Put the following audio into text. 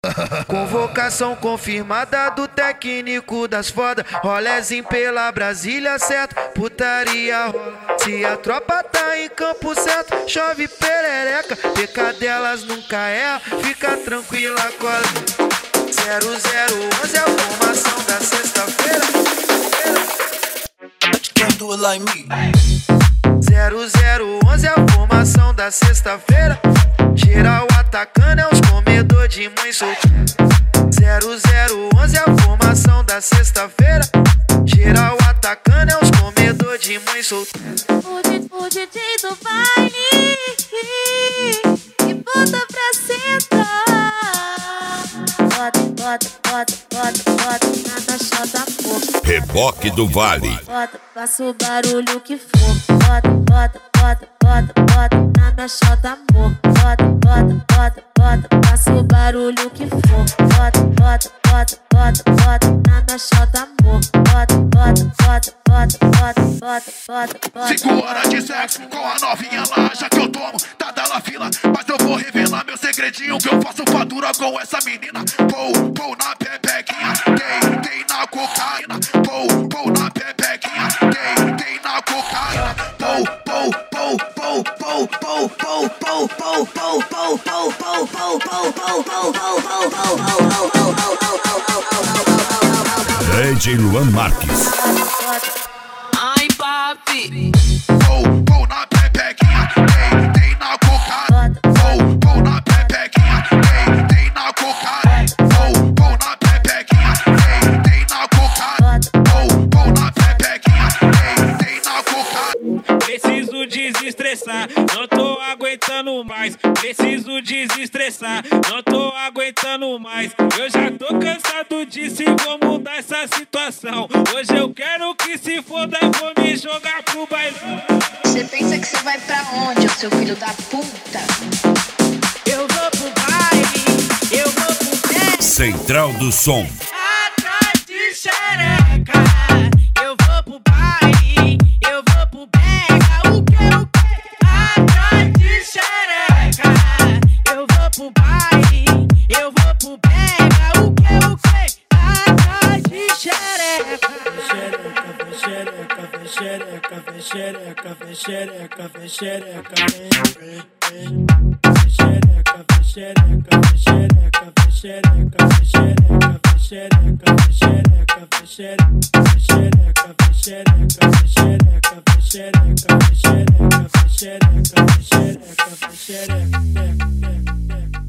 Convocação confirmada do técnico das foda. Rolezinho pela Brasília, certo? Putaria rola. Se a tropa tá em campo certo, chove perereca. Pecadelas nunca erra, fica tranquila, cola. 0011 é a formação da sexta-feira. Can't do it like me. 0011 é a formação da sexta-feira. Geral atacando é os comedor de mãe solteira. 0011 é a formação da sexta-feira. Geral atacando é os comedor de mãe solteira. O DJ do baile que bota pra sentar. Bota na chota fofa. Reboque do Vale. Faça o barulho que for. Bota na minha chota, amor. Faça o barulho que for. Bota na minha chota, amor. Bota. 5 horas de sexo com a novinha lá. Já que eu tomo, tá dando a fila. Mas eu vou revelar meu segredinho, que eu faço fatura com essa menina. Pou na pepequinha, tem na cocaína. Pou na pepequinha, tem na cocaína. DJ Luan Marques. Ai, papi. Pou na pepequinha, tem na cocaína. Pou na pepequinha, tem na cocaína. Pou na pepequinha, tem na cocaína. Pou na pepequinha, tem na cocaína. Preciso desestressar, não tô aguentando mais. Preciso desestressar, não tô aguentando mais. Eu já tô cansado disso e vou mudar essa situação. Hoje eu quero que se foda, vou me jogar pro bailão. Você pensa que você vai pra onde, ô seu filho da puta? Eu vou pro baile, eu vou pro pé. Central do Som. Atrás de xereca. Eu vou pro baile, eu vou pro pega. O que? Atrás de xereca. Eu vou pro baile, eu vou pro pega. O que? Atrás de xereca. Xereca.